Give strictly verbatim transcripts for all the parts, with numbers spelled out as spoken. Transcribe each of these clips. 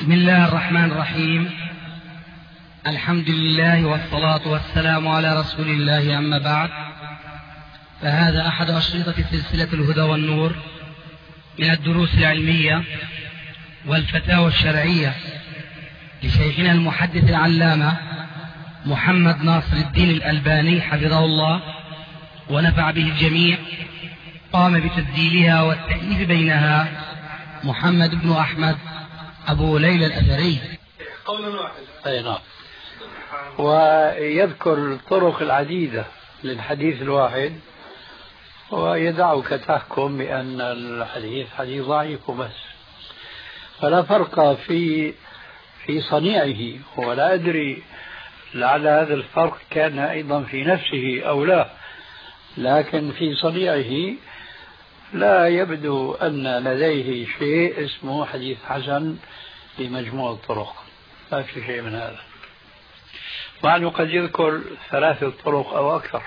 بسم الله الرحمن الرحيم. الحمد لله والصلاة والسلام على رسول الله، أما بعد، فهذا أحد أشرطة سلسلة الهدى والنور من الدروس العلمية والفتاوى الشرعية لشيخنا المحدث العلامة محمد ناصر الدين الألباني حفظه الله ونفع به الجميع. قام بتسجيلها والتأليف بينها محمد بن أحمد أبو ليلى الأثري. قولا واحد. أي نعم. ويذكر الطرق العديدة للحديث الواحد ويدعك تحكم بأن الحديث حديث ضعيف وبس، فلا فرق في في صنيعه، ولا أدري لعل هذا الفرق كان أيضا في نفسه أو لا، لكن في صنيعه لا يبدو أن لديه شيء اسمه حديث حسن بمجموع الطرق، لا في شيء من هذا، مع أنه قد يذكر ثلاثة طرق أو أكثر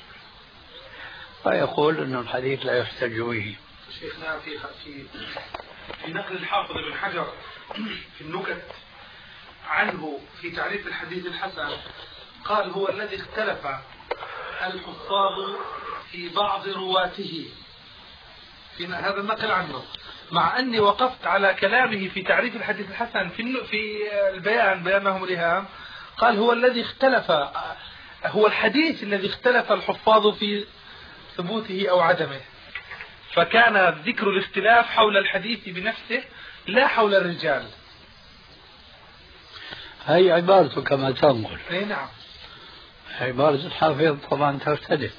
فيقول أن الحديث لا يحتج به. شيخنا في في في نقل الحافظ بن حجر في النكت عنه في تعريف الحديث الحسن، قال هو الذي اختلف الحفاظ في بعض رواته، في هذا النقل عنه، مع أني وقفت على كلامه في تعريف الحديث الحسن في في البيان بيانهم الإهام، قال هو الذي اختلف، هو الحديث الذي اختلف الحفاظ في ثبوته أو عدمه، فكان ذكر الاختلاف حول الحديث بنفسه لا حول الرجال. هي عبارته كما تنقل. اي نعم. عبارة الحافظ طبعا تختلف.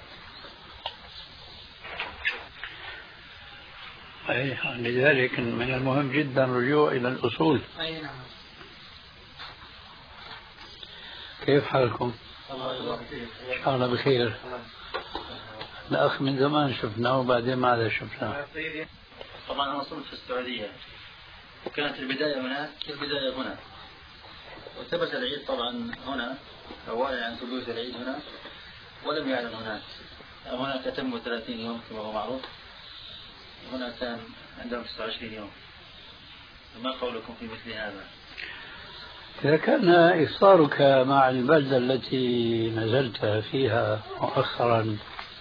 أي لذلك من المهم جدا الرجوع إلى الأصول. أي نعم. كيف حالكم؟ إن شاء الله بخير. الأخ من زمان شفناه وبعدين ما عاد شفناه. طبعا أنا صرت في السعودية وكانت البداية هناك البداية هنا، وثبت العيد طبعا هنا أولا عن ثبوت العيد هنا ولم يعلن هناك. هناك تم ثلاثين يوم كما هو معروف، هنا كان عندهم تسعة وعشرين يوم. ما قولكم في مثل هذا؟ إذا كان إفطارك مع البلدة التي نزلت فيها مؤخرا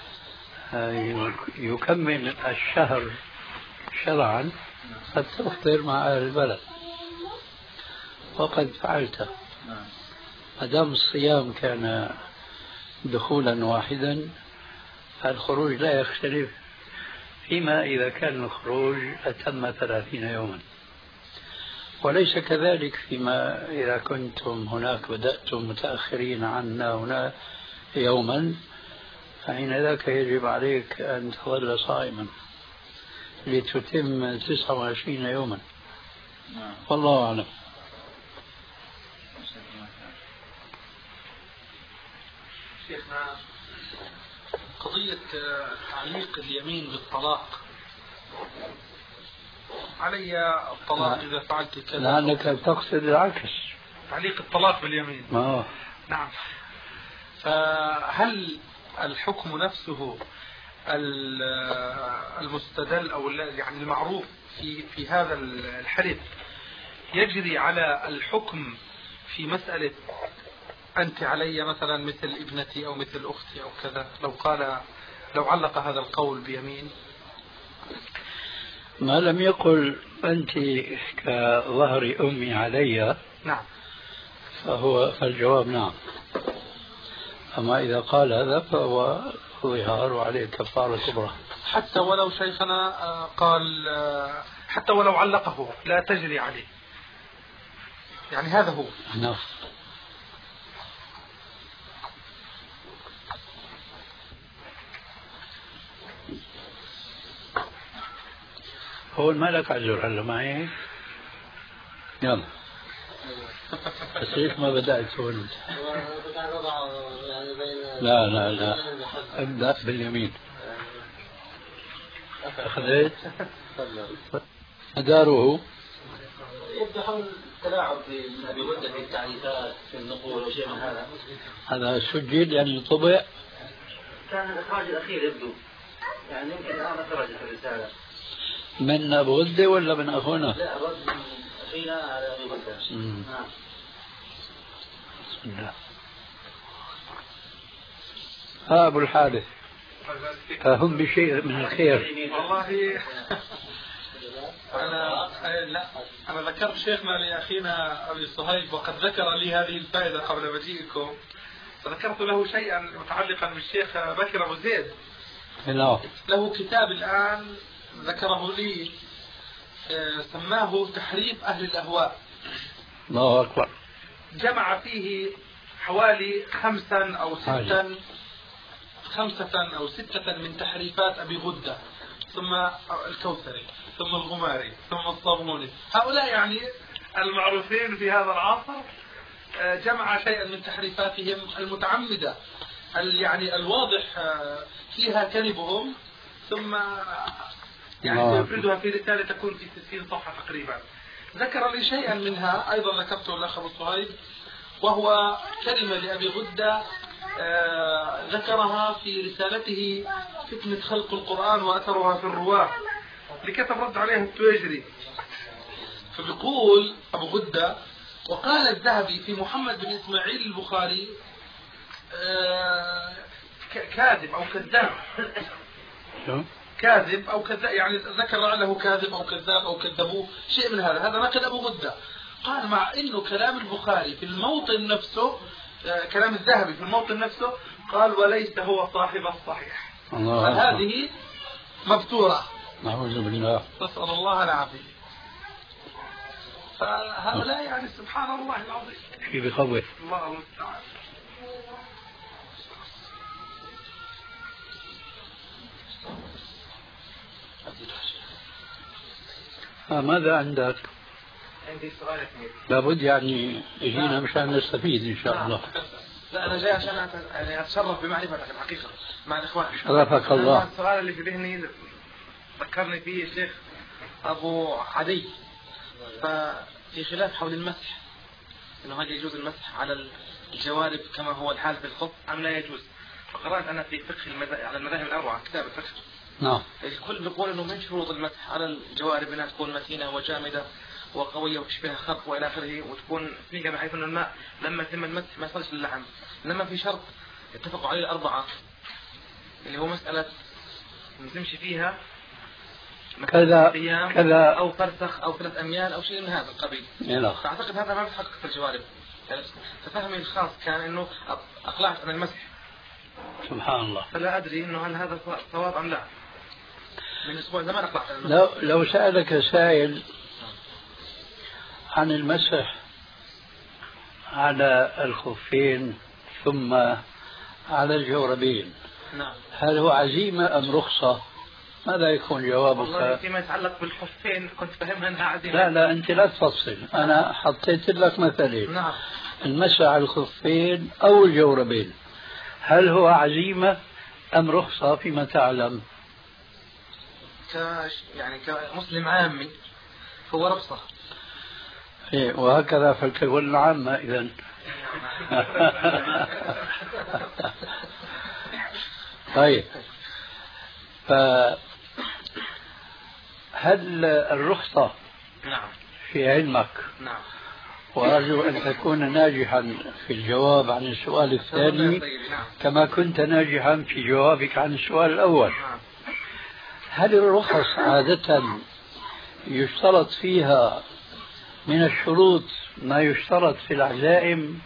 يكمل الشهر شرعا قد تفطر مع أهل البلد، وقد فعلت. ما دام الصيام كان دخولا واحدا فالخروج لا يختلف، فيما إذا كان الخروج أتم ثلاثين يوما، وليس كذلك فيما إذا كنتم هناك بدأتم متأخرين عنا هنا يوما، فحين ذاك يجب عليك أن تظل صائما لتتم تسعة وعشرين يوما. والله أعلم. شيخنا، قضية تعليق اليمين بالطلاق، علي الطلاق إذا فعلت كذا، لأنك تقصد العكس، تعليق الطلاق باليمين. آه. نعم. فهل الحكم نفسه المستدل أو يعني المعروف في في هذا الحلف يجري على الحكم في مسألة أنت علي مثلا مثل ابنتي أو مثل أختي أو كذا، لو قال لو علق هذا القول بيمين؟ ما لم يقل أنت كظهر أمي علي، نعم، فهو فالجواب نعم. أما إذا قال هذا فهو ظهار وعليه كفارة كبرى. حتى ولو شيخنا قال حتى ولو علقه لا تجري عليه، يعني هذا هو. نعم. هو ما لك عذر هلا معي؟ يلا. بس ليش ما بدأت هون؟ لا لا لا، ابدأ باليمين. أخذت مداره يبدو حول التلاعب في أبي ودة في التعريفات في النقول وشيء من هذا. هذا سجل يعني طبع؟ كان الإخراج الأخير يبدو، يعني يمكن الآن خرجت الرسالة. من أبو ودة ولا من أخونا؟ لا، رد أخينا على أبي غدة. نعم. بسم الله. ها أبو الحارث، فهم بشيء من الخير. والله أنا لا أنا ذكرت شيخنا لأخينا أبي صهيب وقد ذكر لي هذه الفائدة قبل مجيئكم، فذكرت له شيئا متعلقا بالشيخ بكر أبو زيد. لا. له كتاب الآن ذكره لي سماه تحريف أهل الأهواء. الله أكبر. جمع فيه حوالي خمسا أو ستا خمسة أو ستة من تحريفات أبي غدة، ثم الكوثري، ثم الغماري، ثم الصابوني، هؤلاء يعني المعروفين في هذا العصر. جمع شيئا من تحريفاتهم المتعمدة يعني الواضح فيها كذبهم، ثم يعني يفردها في رسالة تكون في ستين صفحة تقريبا. ذكر لي شيئا منها أيضا ذكرته الأخ أبو صهيب، وهو كلمة لأبي غدة آه ذكرها في رسالته فتنة خلق القرآن وأثرها في الرواة، اللي كتب رد عليها التويجري. فبيقول أبو غدة: وقال الذهبي في محمد بن إسماعيل البخاري آه كاذب أو كذاب. كاذب أو كذاب، يعني ذكر له كاذب أو كذاب أو كذبوه، شيء من هذا. هذا نقل أبو غدة. قال مع إنه كلام البخاري في الموطن نفسه، كلام الذهبي في الموطن نفسه، قال وليس هو صاحب الصحيح. فهذه مبتورة. نعوذ بالله. نسأل الله العافية. فهؤلاء يعني سبحان الله العظيم. شيء بخوف. الله المستعان. ماذا عندك؟ عندي سؤال اثنين. لابد يعني يجينا مشان نستفيد ان شاء الله. لا انا جاي عشان يعني اتشرف بمعرفتك الحقيقه مع الاخوان. شرفك الله. السؤال اللي في ذهني ذكرني فيه الشيخ ابو عدي، ففي خلاف حول المسح، انه هل يجوز المسح على الجوارب كما هو الحال في الخف ام لا يجوز؟ فقرات انا في فقه المذاهب على المذاهب الاربعه كتاب الفقه. نعم. الكل بيقول انه من شروط المسح على الجوارب انها تكون متينه وجامده وقويه وتشبه خرق والى اخره، وتكون سميكه بحيث انه الماء لما يتم المسح ما يصلش للحم. لما في شرط اتفقوا عليه الاربعه اللي هو مساله نمشي فيها كذا كذا او فرسخ او ثلاث اميال او شيء من هذا القبيل. فاعتقد هذا ما بيحقق في الجوارب. ففهمي الخاص كان انه اقلعت عن المسح. سبحان الله. فلا ادري انه هل هذا صواب ام لا. من اسبوع زمان اقلعت عن المسح. لو لو سالك سائل عن المسح على الخفين ثم على الجوربين، نعم، هل هو عزيمة أم رخصة؟ ماذا يكون جوابك؟ والله فيما يتعلق بالخفين كنت فهمها أنها عزيمة. لا لا أنت لا تفصل، أنا حطيت لك مثلين. نعم. المسح على الخفين أو الجوربين، هل هو عزيمة أم رخصة فيما تعلم؟ ك يعني كمسلم عامي هو رخصة. إيه، وهكذا فلتكن العامة إذن. طيب، فهل الرخصة نعم في علمك؟ نعم. وأرجو أن تكون ناجحا في الجواب عن السؤال الثاني كما كنت ناجحا في جوابك عن السؤال الأول. هل الرخص عادة يشترط فيها من الشروط ما يشترط في العزائم؟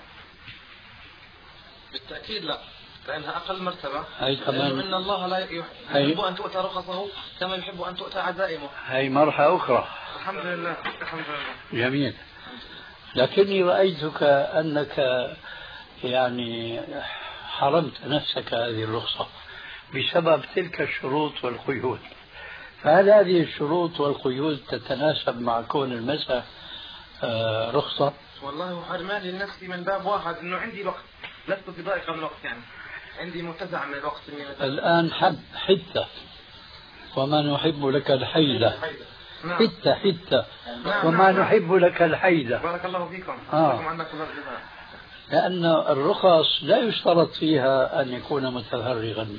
بالتأكيد لا، لأنها أقل مرتبة. هي كمان إن الله لا يحب أن تؤتى رخصه كما يحب أن تؤتى عزائمه. هي مرحلة أخرى. الحمد لله. الحمد لله. جميل. لكني رأيتك أنك يعني حرمت نفسك هذه الرخصة بسبب تلك الشروط والقيود، فهل هذه الشروط والقيود تتناسب مع كون المسح آه رخصة؟ والله حرماني لنفسي من باب واحد، انه عندي وقت، لست في ضائقة من الوقت، يعني عندي متسع من الوقت. الآن حد حتة وما نحب لك الحيلة. نعم. حتة حتة نعم. وما نعم. نحب لك الحيلة. بارك الله فيكم. آه. لأن الرخص لا يشترط فيها أن يكون متفرغا.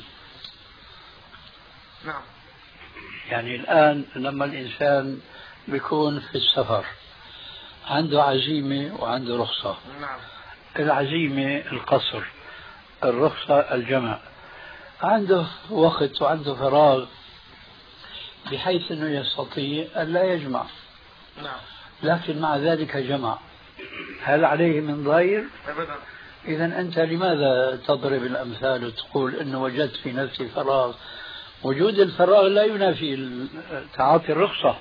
نعم. يعني الآن لما الإنسان بيكون في السفر عنده عزيمة وعنده رخصة. نعم. العزيمة القصر، الرخصة الجمع. عنده وقت وعنده فراغ بحيث أنه يستطيع أن لا يجمع. نعم. لكن مع ذلك جمع، هل عليه من ضير؟ أبدا. إذا أنت لماذا تضرب الأمثال وتقول أنه وجدت في نفسي فراغ؟ وجود الفراغ لا ينافي تعاطي الرخصة.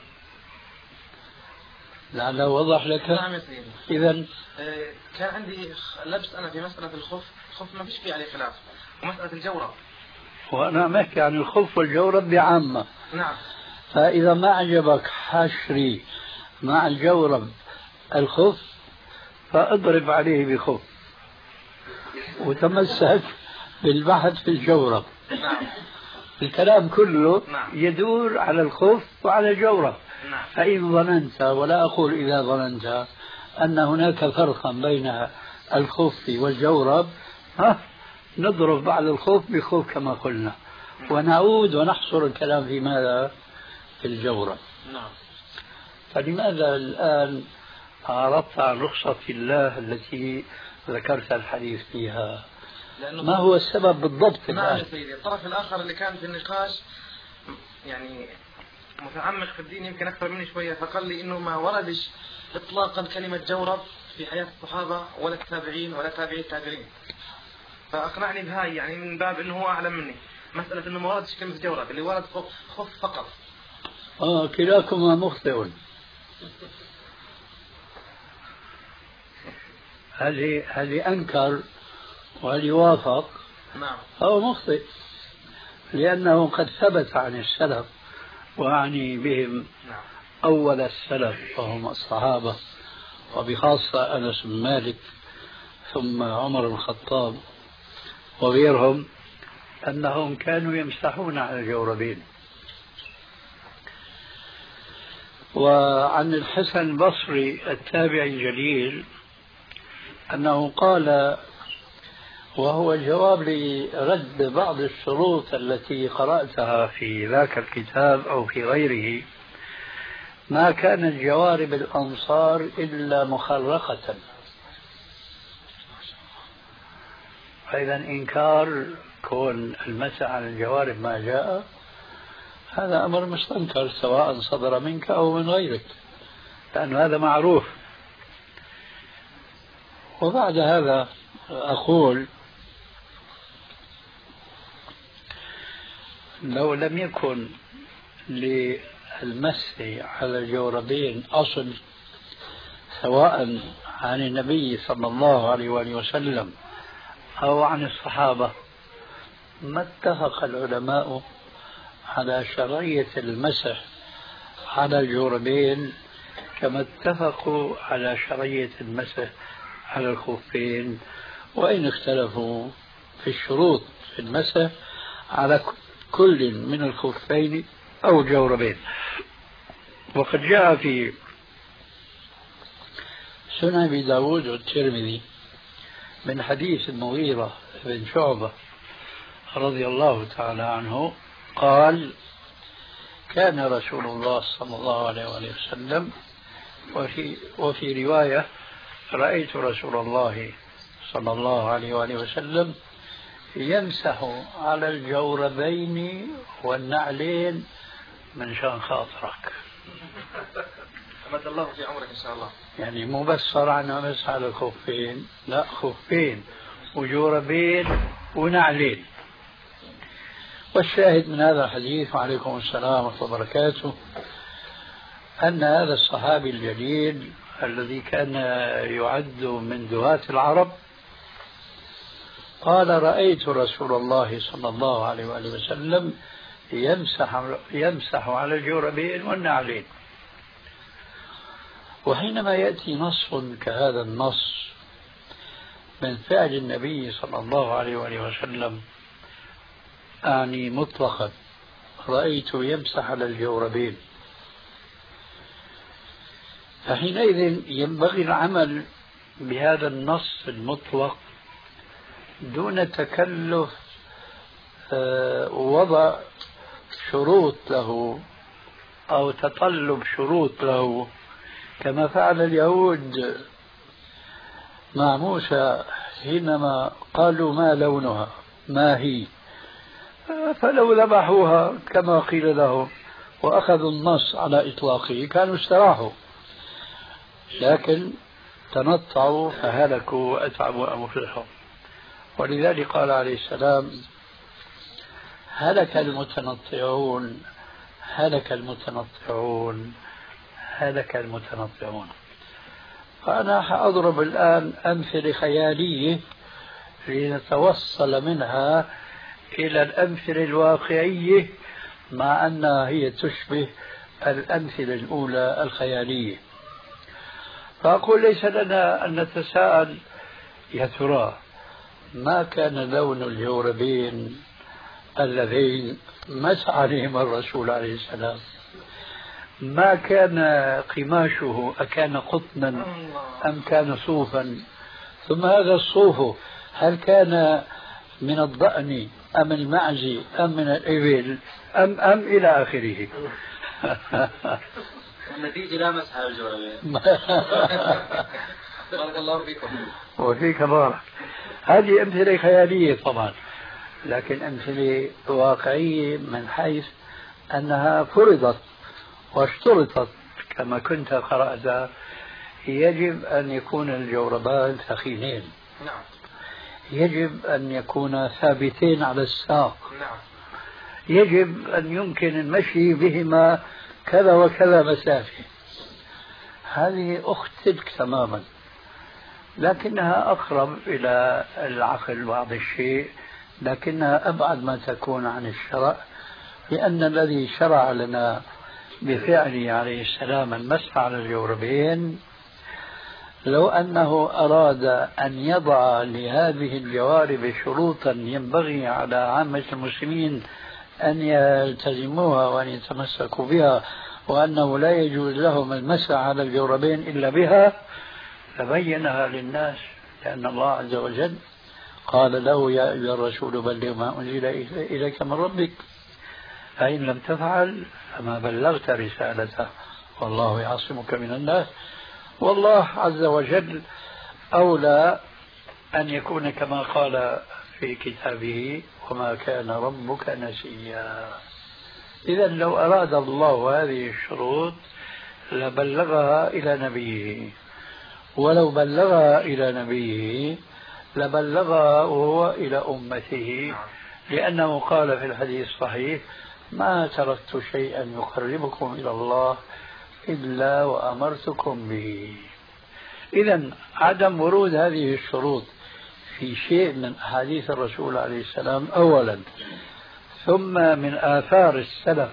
لعله وضح لك. نعم يا سيدي. إذا آه كان عندي لبس أنا في مسألة الخف، الخف ما فيش فيه عليه خلاف، ومسألة الجورب. وأنا محكي عن الخف والجورب بعامة. نعم. فإذا ما عجبك حشري مع الجورب الخف فاضرب عليه بخف وتمسك بالبحث في الجورب. نعم. الكلام كله نعم. يدور على الخف وعلى الجورب. نعم. فإن ظننت، ولا أقول إذا ظننت، أن هناك فرقا بين الخف والجورب، ها نضرب بعد الخوف بخوف كما قلنا، ونعود ونحصر الكلام في ماذا؟ في الجورب. نعم. فلماذا الآن أعرضت عن رخصة الله التي ذكرت الحديث فيها؟ ما هو السبب بالضبط؟ نعم يا سيدي، الطرف الآخر اللي كان في النقاش يعني متعمق في الدين يمكن أكثر مني شوية، فقال لي إنه ما وردش إطلاقا كلمة جورب في حياة الصحابة ولا التابعين ولا تابعي التابعين، فأقنعني بهاي يعني من باب إنه هو أعلم مني. مسألة إنه ما وردش كلمة جورب، اللي ورد خف فقط. آه كلاكما مخطئ. هل هل أنكر وهل يوافق؟ نعم. هو مخطئ، لأنه قد ثبت عن السلف، وأعني بهم نعم. أول السلف وهم الصحابة، وبخاصة أنس بن مالك ثم عمر بن الخطاب وغيرهم، أنهم كانوا يمسحون على الجوربين. وعن الحسن البصري التابعي الجليل أنه قال، وهو جواب لرد بعض الشروط التي قرأتها في ذاك الكتاب أو في غيره: ما كانت جوارب الأنصار إلا مخرقة. فإذا إنكار كون المسح على الجوارب ما جاء هذا أمر مستنكر، سواء صدر منك أو من غيرك، لأن هذا معروف. وبعد هذا أقول لو لم يكن للمسح على الجوربين أصل سواء عن النبي صلى الله عليه وآله وسلم أو عن الصحابة ما اتفق العلماء على شرعية المسح على الجوربين كما اتفقوا على شرعية المسح على الخفين، وإن اختلفوا في الشروط في المسح على كل من الخفين أو الجوربين. وقد جاء في سنن أبي داود والترمذي من حديث المغيرة بن شعبة رضي الله تعالى عنه قال: كان رسول الله صلى الله عليه وسلم، وفي, وفي رواية: رأيت رسول الله صلى الله عليه وآله وسلم يمسح على الجوربين والنعلين من شان خاطرك. أمد الله في عمرك إن شاء الله. يعني مو بس صار عنا مسح على الخفين، لا، خفين وجوربين ونعلين. والشاهد من هذا الحديث، وعليكم السلام ورحمة الله وبركاته، أن هذا الصحابي الجليل الذي كان يعد من دهاة العرب قال: رأيت رسول الله صلى الله عليه وآله وسلم يمسح, يمسح على الجوربين والنعلين. وحينما يأتي نص كهذا النص من فعل النبي صلى الله عليه وآله وسلم، أعني مطلقا رأيت يمسح على الجوربين، فحينئذ ينبغي العمل بهذا النص المطلق دون تكلف وضع شروط له أو تطلب شروط له كما فعل اليهود مع موسى حينما قالوا ما لونها ما هي، فلو ذبحوها كما قيل لهم وأخذوا النص على إطلاقه كانوا استراحوا، لكن تنطعوا فهلكوا وأتعبوا أنفسهم. ولذلك قال عليه السلام هلك المتنطعون هلك المتنطعون هلك المتنطعون. فأنا سأضرب الآن أمثلة خيالية لنتوصل منها إلى الأمثلة الواقعية، مع أنها هي تشبه الأمثلة الأولى الخيالية. فأقول ليس لنا أن نتساءل يا ترى ما كان لون الجوربين اللذين مسح عليهما الرسول عليه السلام؟ ما كان قماشه أكان قطنا أم كان صوفا؟ ثم هذا الصوف هل كان من الضأن أم المعز أم من الإبل أم أم إلى آخره. النتيجة لا مسح على الجوربين. بارك الله فيكم. وفيك بارك. هذه أمثلة خيالية طبعا، لكن أمثلة واقعية من حيث أنها فرضت واشترطت كما كنت قرأت. يجب أن يكون الجوربان ثخينين، نعم. يجب أن يكون ثابتين على الساق، نعم. يجب أن يمكن المشي بهما كذا وكذا مسافة. هذه أخت تلك تماما، لكنها أقرب إلى العقل بعض الشيء، لكنها أبعد ما تكون عن الشرع، لأن الذي شرع لنا بفعله عليه السلام المسح على الجوربين لو أنه أراد أن يضع لهذه الجوارب شروطا ينبغي على عامة المسلمين أن يلتزموها وأن يتمسكوا بها، وأنه لا يجوز لهم المسح على الجوربين إلا بها، لبينها للناس. لأن الله عز وجل قال له يا أيها الرسول بلغ ما أنزل إليك من ربك، فإن لم تفعل فما بلغت رسالته والله يعصمك من الناس. والله عز وجل أولى أن يكون كما قال في كتابه وما كان ربك نسيا. إذا لو أراد الله هذه الشروط لبلغها إلى نبيه، ولو بلغها إلى نبيه لبلغها وهو إلى أمته، لأنه قال في الحديث الصحيح ما تركت شيئا يقربكم إلى الله إلا وأمرتكم به. إذن عدم ورود هذه الشروط في شيء من أحاديث الرسول عليه السلام أولا، ثم من آثار السلف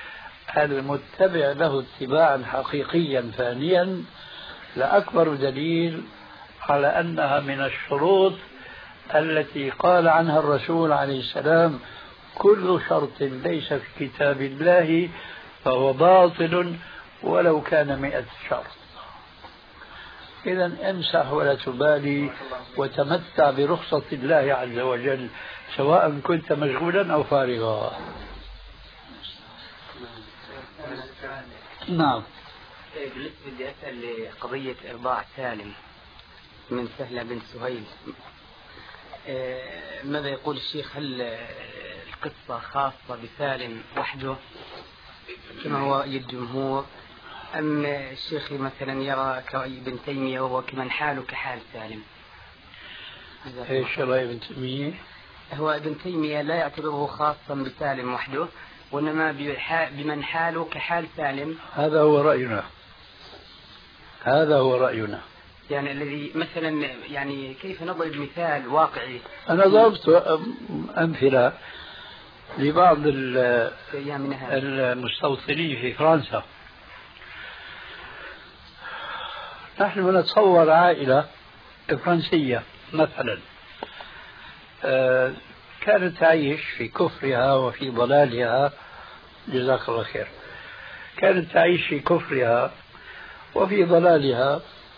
المتبع له اتباعا حقيقيا ثانيا، لأكبر دليل على أنها من الشروط التي قال عنها الرسول عليه السلام كل شرط ليس في كتاب الله فهو باطل ولو كان مئة شرط. إذن امسح ولا تبالي وتمتع برخصة الله عز وجل سواء كنت مشغولا أو فارغا. نعم. بالنسبة بدي أسأل قضية إرضاع سالم من سهلة بنت سهيل، ماذا يقول الشيخ؟ هل القصة خاصة بسالم وحده كما هو الجمهور، أم الشيخ مثلا يرى كابن تيمية وهو كمن حاله كحال سالم؟ ايش رأي ابن تيمية؟ هو ابن تيمية لا يعتبره خاصا بسالم وحده، وإنما بمن حاله كحال سالم. هذا هو رأينا، هذا هو رأينا. يعني الذي مثلا يعني كيف نضرب مثال واقعي؟ أنا ضربت أمثلة لبعض المستوطنين في فرنسا. نحن نتصور عائلة فرنسية مثلا كانت تعيش في كفرها وفي ضلالها، جزاك الله خير، كانت تعيش في كفرها وفي ضلالها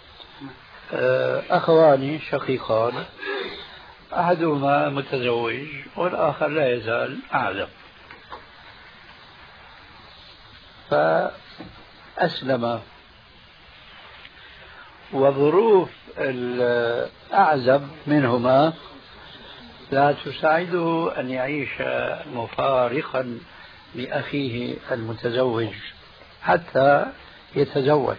أخوان شقيقان، أحدهما متزوج والآخر لا يزال أعزب، فأسلم وظروف الأعزب منهما لا تساعده أن يعيش مفارقا لأخيه المتزوج حتى يتزوج.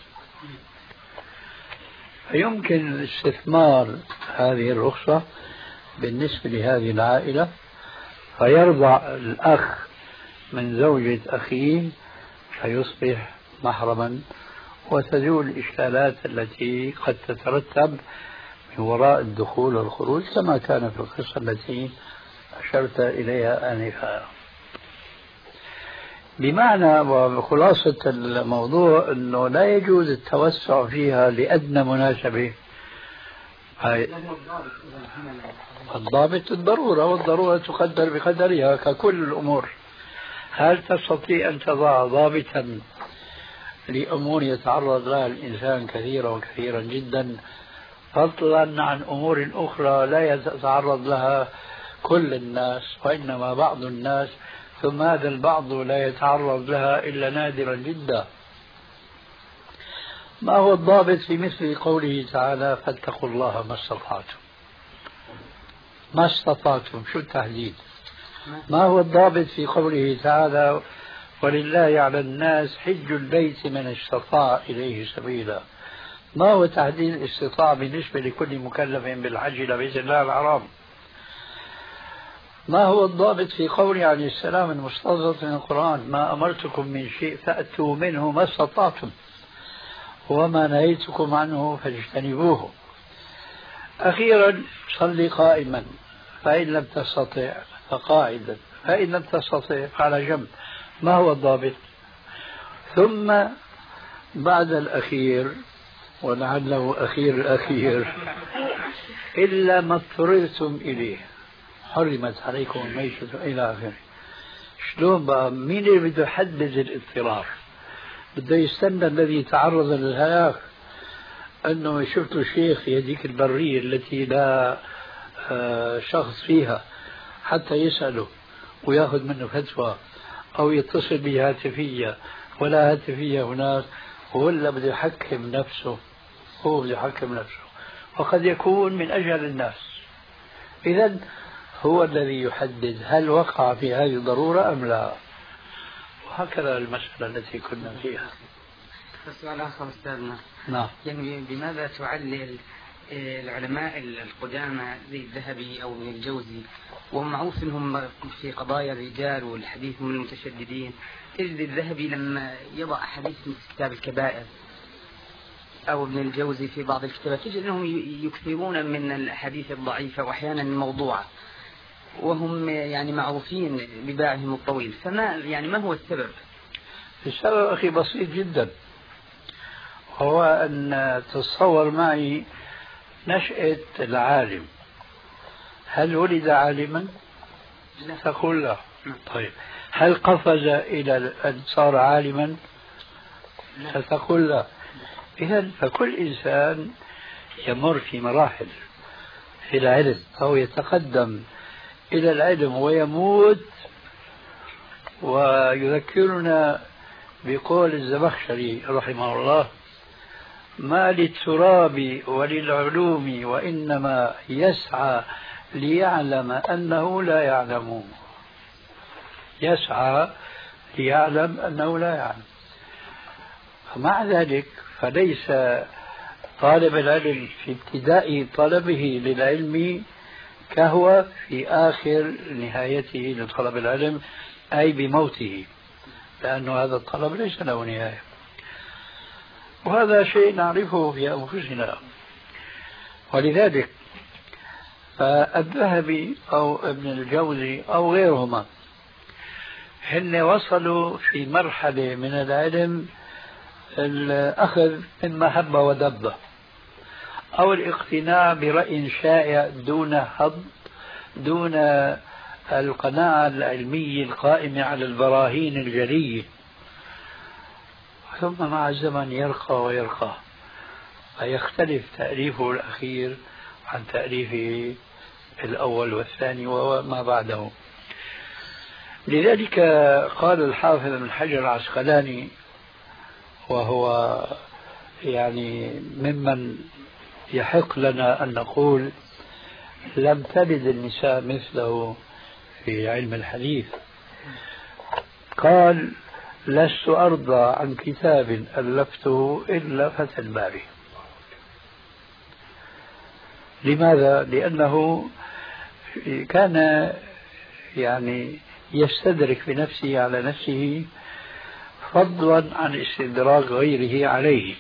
فيمكن استثمار هذه الرخصة بالنسبة لهذه العائلة، فيرضع الأخ من زوجة أخيه فيصبح محرما، وتزول الإشكالات التي قد تترتب من وراء الدخول والخروج كما كان في القصة التي أشرت إليها آنفا. بمعنى وخلاصة الموضوع أنه لا يجوز التوسع فيها لأدنى مناسبة. الضابط الضرورة، والضرورة تقدر بقدرها ككل الأمور. هل تستطيع أن تضع ضابطا لأمور يتعرض لها الإنسان كثيرا وكثيرا جدا، فضلا عن أمور أخرى لا يتعرض لها كل الناس وإنما بعض الناس، ثم هذا البعض لا يتعرض لها إلا نادرا جدا؟ ما هو الضابط في مثل قوله تعالى فاتقوا الله ما استطعتم؟ ما استطعتم شو التحديد؟ ما هو الضابط في قوله تعالى ولله على الناس حج البيت من استطاع إليه سبيلا؟ ما هو تحديد الاستطاعة بالنسبة لكل مكلف بالحج إلى بيت الله الحرام؟ ما هو الضابط في قوله عليه السلام المستضبط من القرآن ما أمرتكم من شيء فأتوا منه ما استطعتم وما نهيتكم عنه فاجتنبوه؟ أخيرا صلي قائما فإن لم تستطع فقاعدا فإن لم تستطع فعلى جنب. ما هو الضابط؟ ثم بعد الأخير ولعله أخير الأخير إلا ما اضطررتم إليه حرمت عليكم الميتة إلى آخره. شلون بقى؟ مين اللي بده يحدد الاضطرار؟ بده يستنى الذي تعرض للهلاك أنه شفتوا شيخ في هذيك البرية التي لا شخص فيها حتى يسأله ويأخذ منه فتوى، أو يتصل به هاتفية ولا هاتفية هناك، ولا بده يحكم نفسه؟ هو بده يحكم نفسه، وقد يكون من أجهل الناس. إذن هو الذي يحدد هل وقع في هذه الضرورة أم لا، وهكذا المسألة التي كنا فيها. السؤال آخر أستاذنا. نعم. يعني بماذا تعلل العلماء القدامى زي الذهبي أو ابن الجوزي، وهم معروف أنهم في قضايا الرجال والحديث من المتشددين، تجد الذهبي لما يضع حديث من كتاب الكبائر أو ابن الجوزي في بعض الكتابات تجد أنهم يكثرون من الحديث الضعيفة وأحيانا الموضوعة، وهم يعني معروفين بباعهم الطويل. فما يعني ما هو السبب؟ السبب أخي بسيط جدا، هو أن تتصور معي نشأة العالم. هل ولد عالما؟ لا. تقول لا. طيب هل قفز إلى أن صار عالما؟ لا. ستقول لا. إذن فكل إنسان يمر في مراحل في العلم أو يتقدم إلى العلم ويموت. ويذكرنا بقول الزمخشري رحمه الله ما للتراب وللعلوم وإنما يسعى ليعلم أنه لا يعلم. يسعى ليعلم أنه لا يعلم. فمع ذلك فليس طالب العلم في ابتداء طلبه للعلم كهو في آخر نهايته لطلب العلم، أي بموته، لأن هذا الطلب ليس له نهاية. وهذا شيء نعرفه في أنفسنا. ولذلك فالذهبي أو ابن الجوزي أو غيرهما هن وصلوا في مرحلة من العلم الأخذ مما هب ودب، أو الاقتناع برأي شائع دون هض، دون القناعة العلمية القائمة على البراهين الجلية. ثم مع الزمن يرقى ويرقى، فيختلف تأليفه الأخير عن تأليفه الأول والثاني وما بعده. لذلك قال الحافظ ابن حجر العسقلاني وهو يعني ممن يحق لنا أن نقول لم تلد النساء مثله في علم الحديث. قال: لست أرضى عن كتاب ألفته إلا فتح الباري. لماذا؟ لأنه كان يعني يستدرك بنفسه على نفسه فضلا عن استدراك غيره عليه،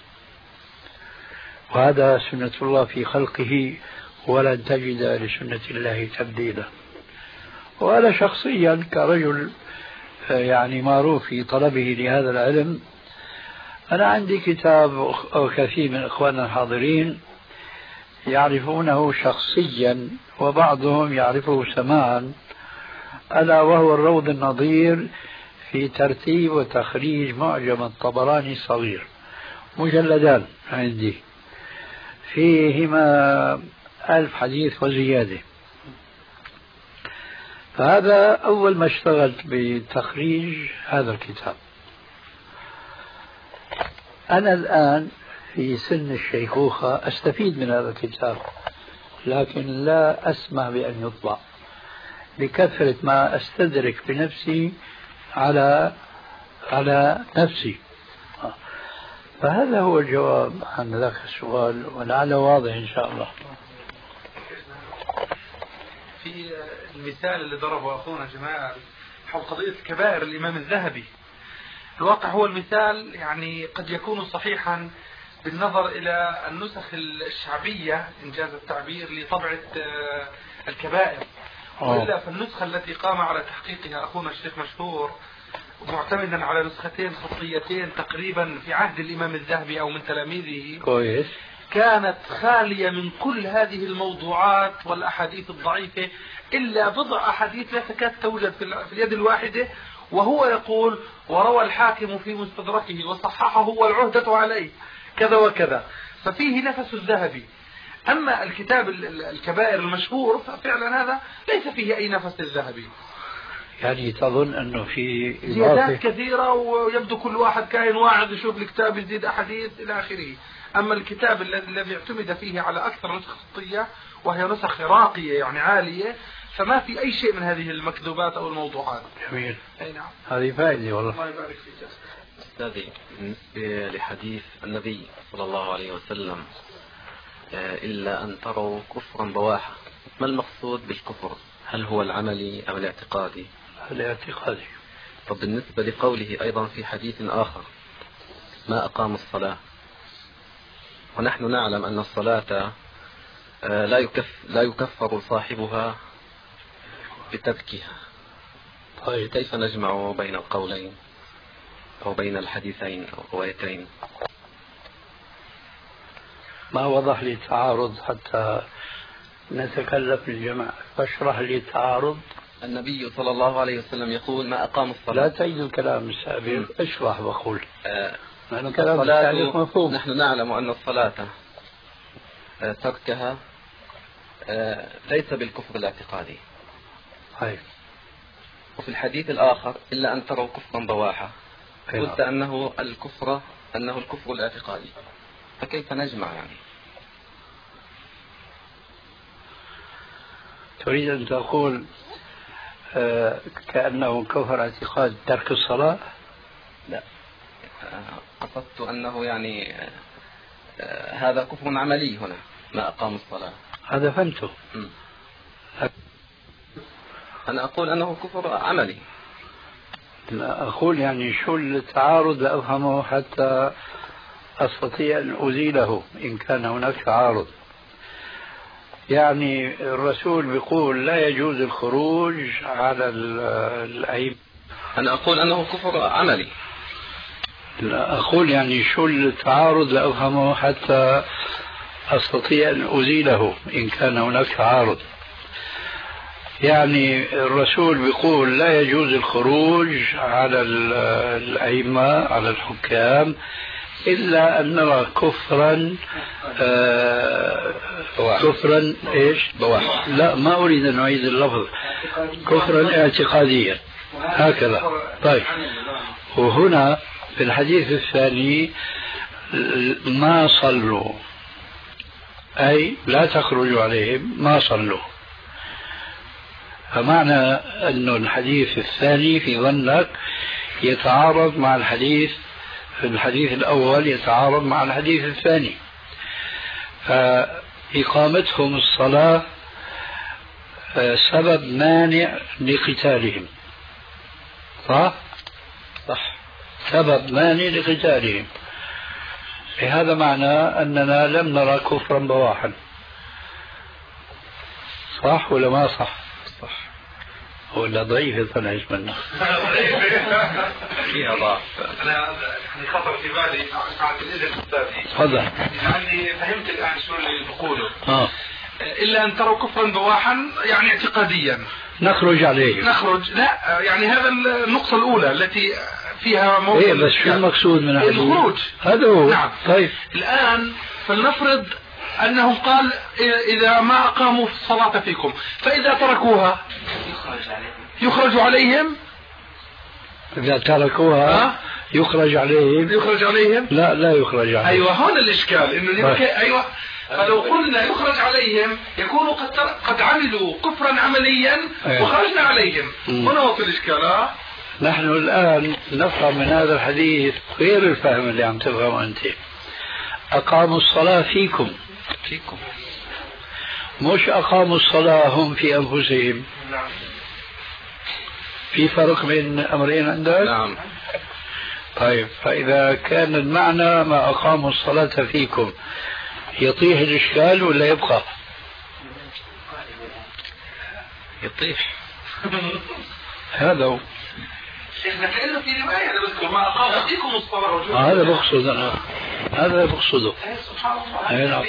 وهذا سنة الله في خلقه ولن تجد لسنة الله تبديلا. وأنا شخصيا كرجل يعني معروف في طلبه لهذا العلم، أنا عندي كتاب أو كثير من إخواننا الحاضرين يعرفونه شخصيا وبعضهم يعرفه سماعا، ألا وهو الروض النظير في ترتيب وتخريج معجم الطبراني الصغير، مجلدان عندي فيهما ألف حديث وزيادة. فهذا أول ما اشتغلت بتخريج هذا الكتاب. أنا الآن في سن الشيخوخة أستفيد من هذا الكتاب، لكن لا أسمح بأن يطبع لكثرة ما أستدرك بنفسي على على نفسي. فهذا هو الجواب عن ذاك السؤال، ولعله واضح إن شاء الله. في المثال اللي ضربه أخونا جمال حول قضية كبائر الإمام الذهبي، الواقع هو المثال يعني قد يكون صحيحا بالنظر إلى النسخ الشعبية إنجاز التعبير لطبعة الكبائر، وإلا فالنسخة التي قام على تحقيقها أخونا الشيخ مشهور معتمدا على نسختين خطيتين تقريبا في عهد الإمام الذهبي أو من تلاميذه كويس، كانت خالية من كل هذه الموضوعات والأحاديث الضعيفة إلا بضع أحاديث لا تكاد توجد في اليد الواحدة، وهو يقول: وروى الحاكم في مستدركه وصححه والعهدة عليه كذا وكذا. ففيه نفس الذهبي. أما الكتاب الكبائر المشهور ففعلا هذا ليس فيه أي نفس الذهبي. يعني تظن أنه في زيادات كثيرة ويبدو كل واحد كائن واعظ يشوف الكتاب يزيد أحاديث إلى آخره. أما الكتاب الذي اعتمد فيه على أكثر نسخ خطية وهي نسخ راقية يعني عالية، فما في أي شيء من هذه المكذوبات أو الموضوعات. جميل. أي نعم. هذه فائدة والله. الله يبارك فيك. أستاذي، بالنسبة لحديث النبي صلى الله عليه وسلم: إلا أن تروا كفرا بواحا، ما المقصود بالكفر؟ هل هو العملي أو الاعتقادي؟ الاعتقادي. طب بالنسبة لقوله أيضا في حديث آخر: ما أقاموا الصلاة، ونحن نعلم أن الصلاة لا يكف لا يكفر صاحبها بتركها. طيب كيف نجمع بين القولين أو بين الحديثين أو الروايتين؟ ما وضح لي التعارض حتى نتكلف الجمع، فاشرح لي التعارض. النبي صلى الله عليه وسلم يقول: ما أقام الصلاة. لا تعيد الكلام السابق، اشرح وقول. آه الصلاة مفهوم. نحن نعلم أن الصلاة آه تركها آه ليس بالكفر الاعتقادي. طيب. وفي الحديث الآخر: إلا أن تروا كفرا بواحا، قلت أنه الكفر أنه الكفر الاعتقادي، فكيف نجمع يعني؟ تريد أن تقول آه كأنه كفر اعتقاد ترك الصلاة؟ لا، قصدت أنه يعني آه هذا كفر عملي هنا، ما أقام الصلاة. هذا فهمته. م. أنا أقول أنه كفر عملي. لا أقول يعني شو التعارض لأفهمه حتى أستطيع أن أزيله إن كان هناك تعارض. يعني الرسول بيقول لا يجوز الخروج على الأئمة. أنا أقول أنه كفر عملي. لا أقول يعني شو التعارض لأفهمه حتى أستطيع أن أزيله إن كان هناك تعارض. يعني الرسول بيقول لا يجوز الخروج على الأئمة على الحكام إلا أن نرى كفرا آه كفرا إيش بواح. لا ما أريد أن أعيد اللفظ. كفرا اعتقاديا هكذا. طيب، وهنا في الحديث الثاني ما صلوا، أي لا تخرجوا عليهم ما صلوا. فمعنى أن الحديث الثاني في ظنك يتعارض مع الحديث في الحديث الأول يتعارض مع الحديث الثاني، فإقامتهم الصلاة سبب مانع لقتالهم. صح؟ صح، سبب مانع لقتالهم. هذا معنى أننا لم نرى كفرا بواحا. صح ولا ما صح؟ صح. ولا ضعيفة طلعت منا؟ فيها ضعف. أنا يعني خطر في بالي بعد الإذن أستاذي. تفضل. يعني فهمت الآن شو اللي بقوله. آه. إلا أن تروا كفرا بواحا يعني اعتقاديا نخرج عليه. نخرج لا يعني هذا النقطة الأولى التي فيها موضوع. إيه بس شو المقصود من هذا؟ الخروج. هذا هو. نعم. طيب. الآن فلنفرض أنه قال إذا ما أقاموا الصلاة فيكم، فإذا تركوها يخرج عليهم. يخرج عليهم. إذا تركوها يخرج عليهم. يخرج عليهم. لا لا يخرج عليهم. أيوة هون الإشكال إنه طيب. أيوة فلو قلنا يخرج عليهم يكونوا قد قد عملوا كفرا عمليا أيه. وخرجنا عليهم. هنا وصل الإشكال. آه؟ نحن الآن نفهم من هذا الحديث غير الفهم اللي عم تفهمه أنت. أقاموا الصلاة فيكم فيكم مش أقاموا الصلاة هم في أنفسهم. نعم. في فرق بين أمرين عندك؟ نعم. طيب فإذا كان المعنى ما أقاموا الصلاة فيكم يطيح الإشكال ولا يبقى؟ يطيح. هذا هو. شيخنا كأنه في رواية أنا بذكر ما أقام فيكم الصلاة. هذا بقصد أنا، هذا بقصده. سبحان الله.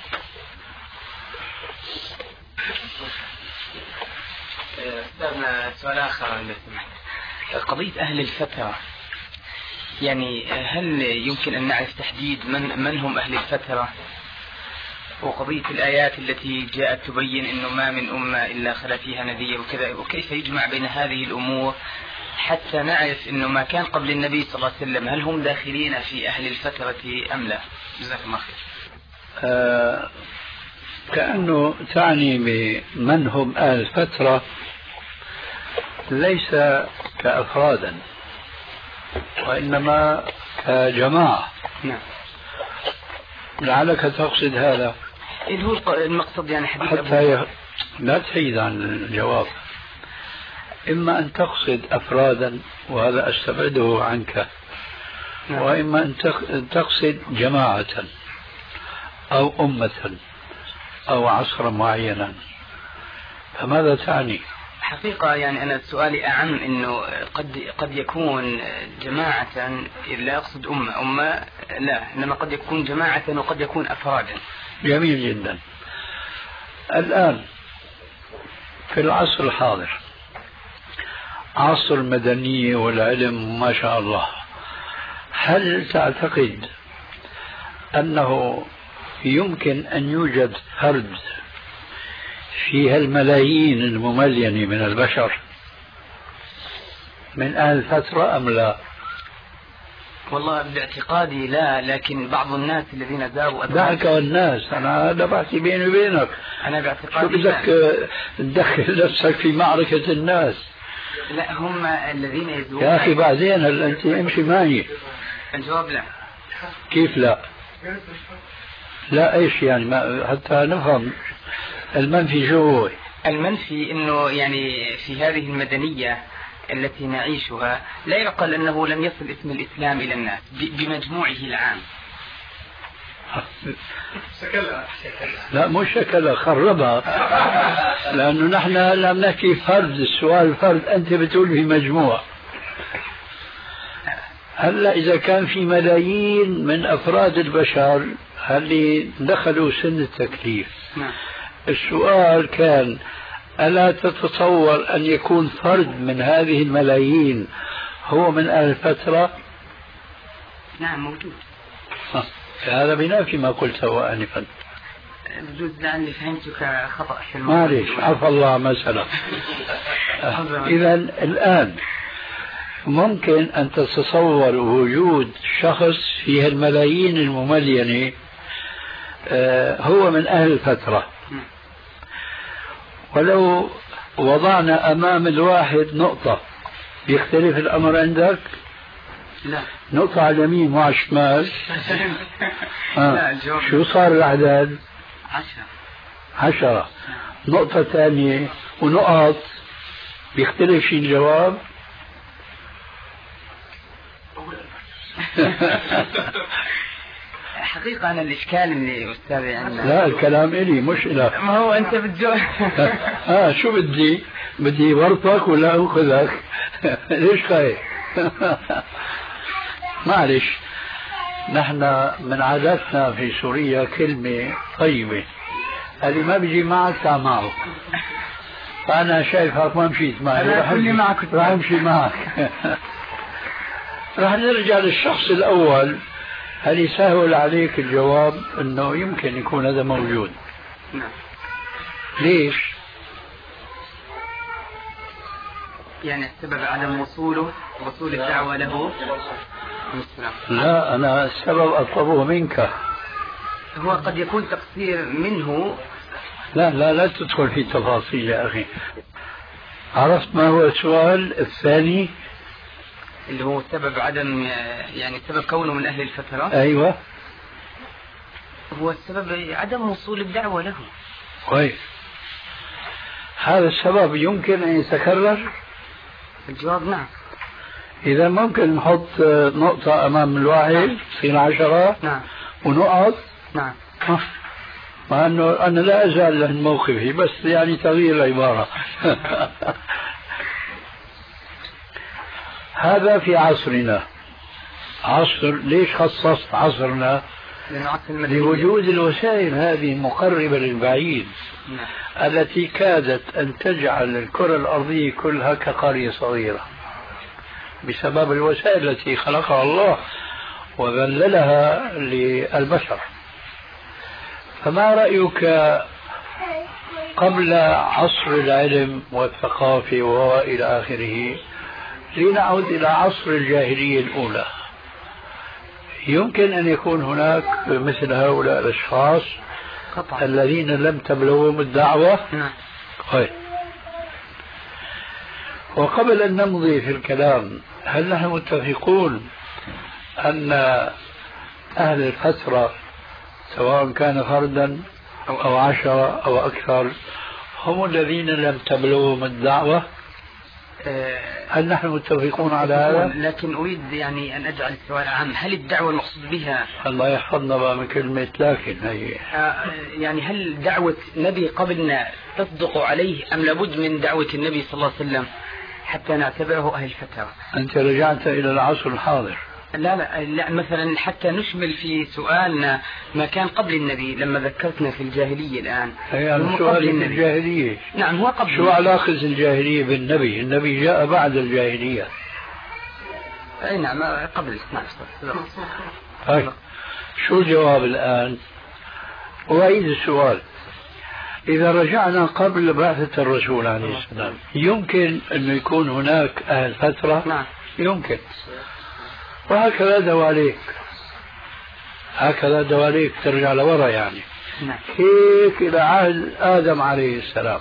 أستاذنا سؤال آخر لو سمحت. قضية أهل الفترة، يعني هل يمكن أن نعرف تحديد من من هم أهل الفترة؟ وقضية الآيات التي جاءت تبين أنه ما من أمة إلا خلا فيها نذير وكذا، وكيف يجمع بين هذه الأمور حتى نعرف أنه ما كان قبل النبي صلى الله عليه وسلم هل هم داخلين في أهل الفترة أم لا؟ جزاك الله خير. آه كأنه تعني بمن هم أهل الفترة ليس كأفرادا وإنما كجماعة. نعم. لعلك تقصد هذا. إيه هو المقصد يعني حديث حتى ي... لا تحيد عن الجواب. إما أن تقصد أفرادا وهذا أستبعده عنك. نعم. وإما أن تقصد جماعة أو أمة أو عصرا معينا. فماذا تعني؟ حقيقة يعني أنا سؤالي أعم إنه قد قد يكون جماعة، لا أقصد أمة أمة لا، إنما قد يكون جماعة وقد يكون أفرادا. جميل جدا. الآن في العصر الحاضر عصر المدنية والعلم ما شاء الله، هل تعتقد أنه يمكن أن يوجد فرد في هالملايين المملينة من البشر من أهل الفترة أم لا؟ والله باعتقادي لا، لكن بعض الناس الذين زاروا دعك والناس، أنا هذا بحثي بيني وبينك. أنا باعتقادي شو بدك تدخل نفسك في معركة الناس؟ لا هم الذين يزورون. يا أخي بعدين هل أنت امشي معي. الجواب لا. كيف لا؟ لا ايش يعني ما حتى نفهم المنفي شو هو؟ المنفي انه يعني في هذه المدنية التي نعيشها لا يعقل انه لم يصل اسم الاسلام الى الناس بمجموعه العام. شكلها لا مش شكلها، خربها. لانه نحن هلا بنحكي فرد، السؤال فرد، انت بتقول في مجموعة. هلا اذا كان في ملايين من افراد البشر اللي دخلوا سن التكليف، نعم. السؤال كان ألا تتصور أن يكون فرد من هذه الملايين هو من أهل الفترة؟ نعم موجود. هذا بنافي ما قلته آنفا. بجوز لأني فهمتك خطأ في الموضوع. معلش عفى الله مسألة. إذا الآن ممكن أن تتصور وجود شخص فيه الملايين المملينة هو من أهل الفترة، ولو وضعنا أمام الواحد نقطة يختلف الأمر عندك؟ لا. نقطة على اليمين وعلى الشمال. آه. شو صار الأعداد؟ عشرة. عشرة. نقطة ثانية ونقط بيختلف شيء الجواب؟ حقيقة أنا الإشكال اللي أستاذي عندنا. لا الكلام إلي مش إلك. ما هو أنت بتجاوب. آه شو بدي؟ بدي ورطك ولا أخذك؟ ليش خايف؟ معلش، نحن من عاداتنا في سوريا كلمة طيبة، اللي ما بيجي معك تعال معه. فأنا شايفك ما مشيت معي، راح أمشي معك. راح نرجع للشخص الأول. هل يسهل عليك الجواب أنه يمكن يكون هذا موجود؟ نعم. ليش؟ يعني السبب عدم وصوله وصول الدعوة له. لا أنا السبب أطلبه منك. هو قد يكون تقصير منه. لا لا لا تدخل في تفاصيل يا أخي. عرفت ما هو السؤال الثاني؟ اللي هو سبب عدم، يعني سبب كونه من أهل الفترة. أيوة. هو السبب عدم وصول الدعوة له. كويس. هذا السبب يمكن أن يتكرر؟ الجواب نعم. إذا ممكن نحط نقطة أمام الواحد في عشرة. نعم. ونقط. نعم. مع أنه أنا لا أزال عن موقفي، بس يعني تغيير العبارة. هذا في عصرنا. عصر ليش خصصت عصرنا؟ لوجود الوسائل هذه مقربة للبعيد. نعم. التي كادت أن تجعل الكرة الأرضية كلها كقرية صغيرة بسبب الوسائل التي خلقها الله وذللها للبشر. فما رأيك قبل عصر العلم والثقافة وإلى آخره، لنعود إلى عصر الجاهلية الأولى؟ يمكن أن يكون هناك مثل هؤلاء الأشخاص قطع. الذين لم تبلغهم الدعوة. نعم. طيب. وقبل أن نمضي في الكلام، هل نحن متفقون أن أهل الفترة سواء كان فردا أو, أو عشرة أو أكثر هم الذين لم تبلغهم الدعوة؟ هل نحن متفقون على هذا؟ لكن أريد يعني أن أجعل السؤال عام. هل الدعوة المقصود بها، الله يحفظنا بقى من كلمة لكن هي يعني هل دعوة نبي قبلنا تصدق عليه أم لابد من دعوة النبي صلى الله عليه وسلم حتى نعتبره أهل الفترة؟ أنت رجعت إلى العصر الحاضر. لا لا لا مثلا حتى نشمل في سؤالنا ما كان قبل النبي لما ذكرتنا في الجاهلية الآن. يعني سؤال الجاهلية. نعم هو قبل. شو علاقة الجاهلية بالنبي؟ النبي جاء بعد الجاهلية. أي نعم قبل. نعم. طيب شو الجواب الآن؟ وأعيد السؤال. إذا رجعنا قبل بعثة الرسول عليه السلام يمكن أن يكون هناك أهل فترة؟ نعم يمكن. وهكذا دواليك، هكذا دواليك ترجع لورا يعني. نعم. هيك إلى عهد آدم عليه السلام.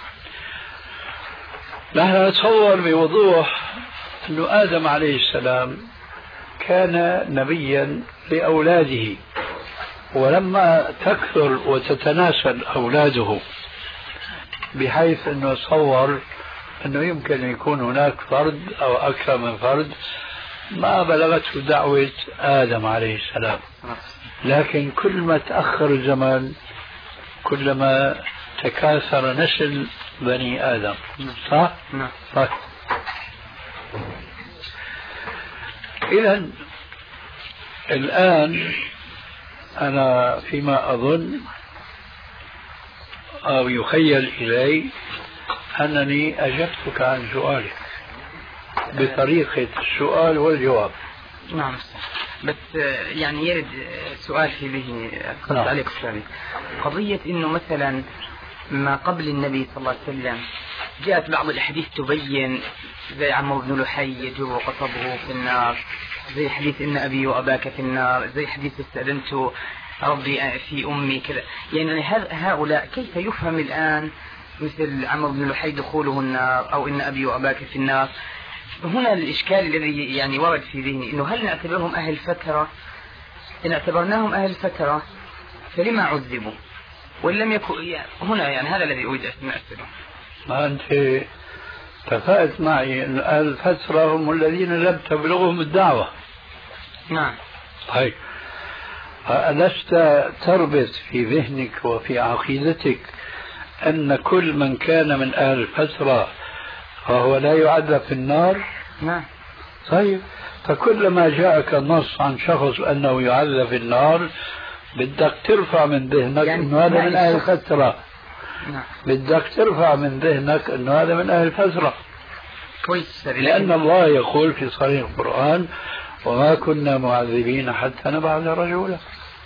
نحن نتصور بوضوح أن آدم عليه السلام كان نبيا لأولاده، ولما تكثر وتتناسل أولاده بحيث أنه تصور أنه يمكن أن يكون هناك فرد أو أكثر من فرد، ما بلغته دعوة آدم عليه السلام. لكن كل ما تأخر الزمن كلما تكاثر نسل بني آدم. صح؟ نعم. صح. إذن الآن أنا فيما أظن أو يخيل إلي أنني أجبتك عن سؤالك بطريقة السؤال والجواب. نعم. بس يعني يرد سؤال في ذهني أقصد عليك أستاذي، قضية إنه مثلا ما قبل النبي صلى الله عليه وسلم جاءت بعض الأحاديث تبين زي عمرو بن لحي يجر قصبه في النار، زي حديث إن أبي وأباك في النار، زي حديث استأذنت ربي في أمي كذا. يعني هؤلاء كيف يفهم الآن مثل عمرو بن لحي دخوله النار أو إن أبي وأباك في النار؟ هنا الإشكال الذي يعني ورد في ذهني إنه هل نعتبرهم أهل فترة؟ إن اعتبرناهم أهل فترة فلما عذبوا؟ وإن لم يكن يعني هنا يعني هذا الذي أريد أن أسأله. ما أنت اتفقت معي أن أهل الفترة هم الذين لم تبلغهم الدعوة. نعم. طيب ألست تربط في ذهنك وفي عقيدتك أن كل من كان من أهل الفترة فهو لا يعذب في النار؟ نعم. طيب فكلما جاءك النص عن شخص أنه يعذب في النار بدك ترفع من ذهنك يعني أنه هذا من أهل الفترة. نعم. بدك ترفع من ذهنك أنه هذا من أهل الفترة. كويس. لأن الله يقول في صريح القرآن وما كنا معذبين حتى نبعث رسولا.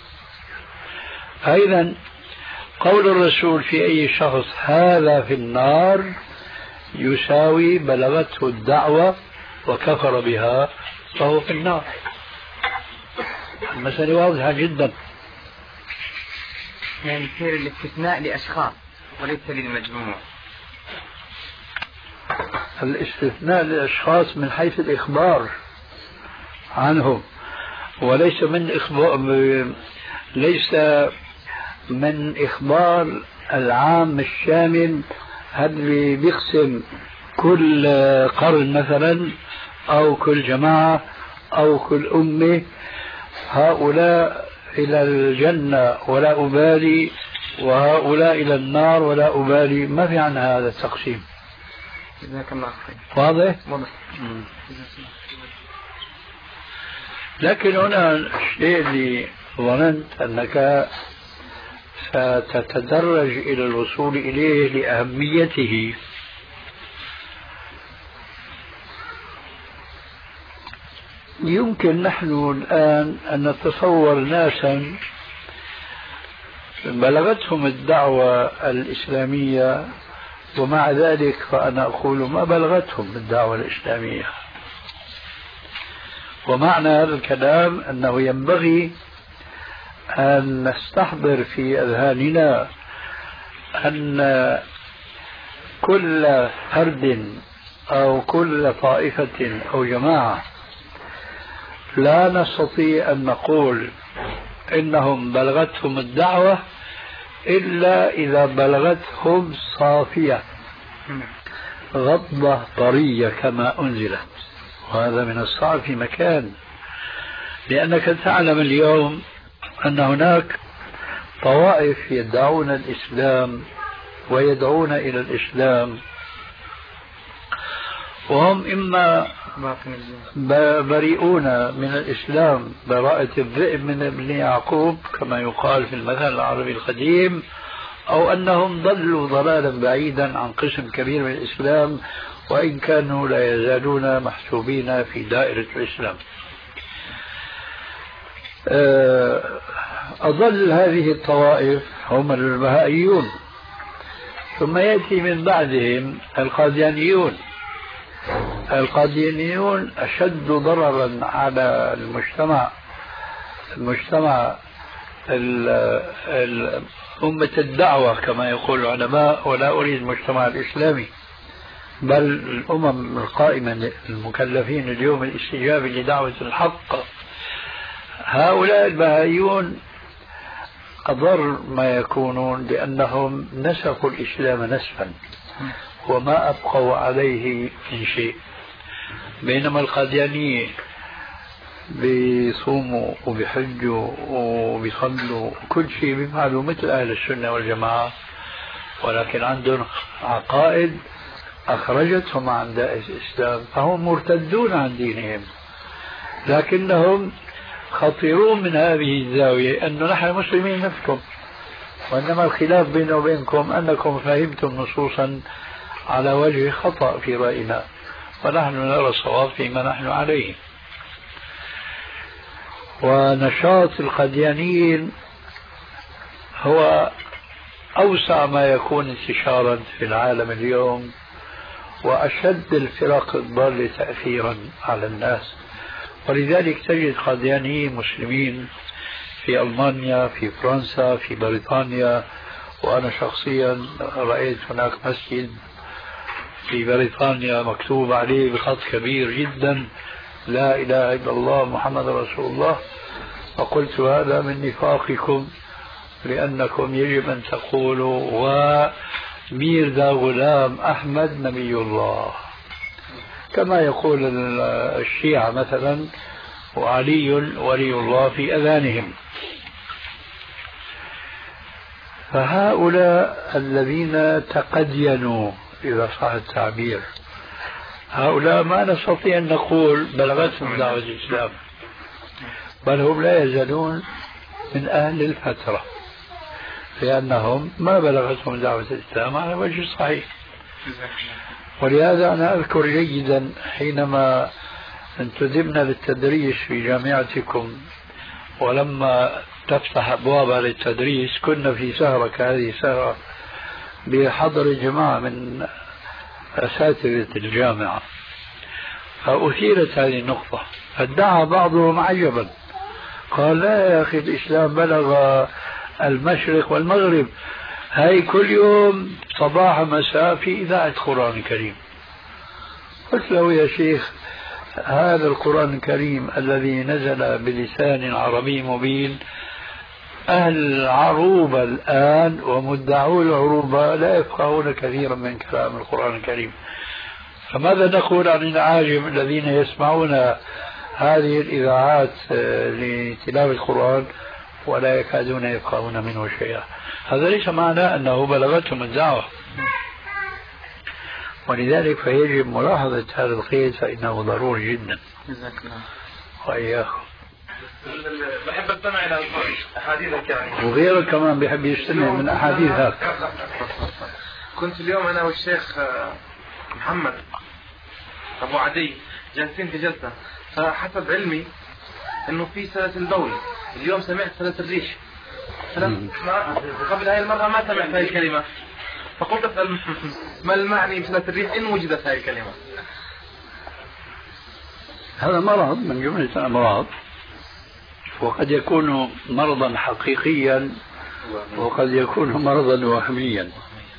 أيضا قول الرسول في أي شخص هذا في النار يساوي بلغته الدعوة وكفر بها فهو في النار. المسألة واضحة جدا. يعني يصير الاستثناء لأشخاص وليس للمجموع. الاستثناء للأشخاص من حيث الإخبار عنهم وليس من إخبار ليس من إخبار العام الشامل اللي بيقسم كل قرن مثلا أو كل جماعة أو كل أمة هؤلاء إلى الجنة ولا أبالي وهؤلاء إلى النار ولا أبالي. ما في عن هذا التقسيم. جزاك الله خير. واضح؟ واضح. لكن هنا الشيء اللي ظننت أنك ستتدرج إلى الوصول إليه لأهميته يمكن نحن الآن أن نتصور ناسا بلغتهم الدعوة الإسلامية ومع ذلك فأنا أقول ما بلغتهم الدعوة الإسلامية. ومعنى هذا الكلام أنه ينبغي أن نستحضر في أذهاننا أن كل فرد أو كل طائفة أو جماعة لا نستطيع أن نقول إنهم بلغتهم الدعوة إلا إذا بلغتهم صافية غضة طرية كما أنزلت. وهذا من الصعب في مكان، لأنك تعلم اليوم أن هناك طوائف يدعون الإسلام ويدعون إلى الإسلام وهم إما بريئون من الإسلام براءة الذئب من ابن يعقوب كما يقال في المثل العربي القديم، أو أنهم ضلوا ضلالا بعيدا عن قسم كبير من الإسلام وإن كانوا لا يزالون محسوبين في دائرة الإسلام. أضل هذه الطوائف هم البهائيون، ثم يأتي من بعدهم القاديانيون. القاديانيون أشد ضررا على المجتمع المجتمع أمة الدعوة كما يقول العلماء، ولا أريد المجتمع الإسلامي بل الأمم القائمة المكلفين اليوم الاستجابة لدعوة الحق. هؤلاء البهائيون أضر ما يكونون لأنهم نسخوا الإسلام نسفا وما أبقوا عليه من شيء، بينما القاديانية بيصوموا وبيحجوا وبيصلوا كل شيء بيفعلوا مثل أهل السنة والجماعة، ولكن عندهم عقائد أخرجتهم عن دائرة الإسلام فهم مرتدون عن دينهم. لكنهم خطيرون من هذه الزاوية أنه نحن مسلمين نفسكم، وإنما الخلاف بيننا وبينكم أنكم فهمتم نصوصا على وجه خطأ في رأينا ونحن نرى الصواب فيما نحن عليه. ونشاط القاديانيين هو أوسع ما يكون انتشارا في العالم اليوم وأشد الفرق الضالة تأثيرا على الناس. ولذلك تجد قاديانيين مسلمين في ألمانيا، في فرنسا، في بريطانيا. وأنا شخصيا رأيت هناك مسجد في بريطانيا مكتوب عليه بخط كبير جدا لا إله إلا الله محمد رسول الله. فقلت هذا من نفاقكم، لأنكم يجب أن تقولوا وميرزا غلام أحمد نبي الله، كما يقول الشيعة مثلا وعلي ولي الله في أذانهم. فهؤلاء الذين تقدينوا إذا صح التعبير، هؤلاء ما نستطيع أن نقول بلغتهم دعوة الإسلام، بل هم لا يزالون من أهل الفترة، لأنهم ما بلغتهم دعوة الإسلام على وجه صحيح. ولهذا أنا أذكر جيدا حينما انتدبنا للتدريس في جامعتكم، ولما تفتح أبوابها للتدريس كنا في سهرة كهذه السهرة بحضر جماعة من أساتذة الجامعة، فأثيرت هذه النقطة، فادعى بعضهم عجبا قال لا يا أخي الإسلام بلغ المشرق والمغرب، هاي كل يوم صباح مساء في إذاعة القرآن الكريم. قلت له يا شيخ هذا القرآن الكريم الذي نزل بلسان عربي مبين، أهل العروبة الآن ومدعو العروبة لا يفقهون كثيرا من كلام القرآن الكريم، فماذا نقول عن العاجم الذين يسمعون هذه الإذاعات لتلاوة القرآن ولا يكادون يفقهون منه شيئا؟ هذا ليس معناه أنه بلغتهم الدعوة. ولذلك فيجب ملاحظة هذا القيد، فإنه ضروري جدا. وإياكم بحب استمع الى احاديثك يعني، وغيرك كمان بيحب يستمع من احاديثك. كنت اليوم انا والشيخ محمد ابو عدي جالسين في جلسه، فحسب علمي انه في سلاسل بول. اليوم سمعت سلاسل الريش، قبل هاي المره ما سمعت هاي الكلمه، فقلت اسال ما المعني بسلاسل الريح ان وجدت هاي الكلمه. هذا مرض من جمله الامراض، وقد يكون مرضا حقيقيا وقد يكون مرضا وهميا.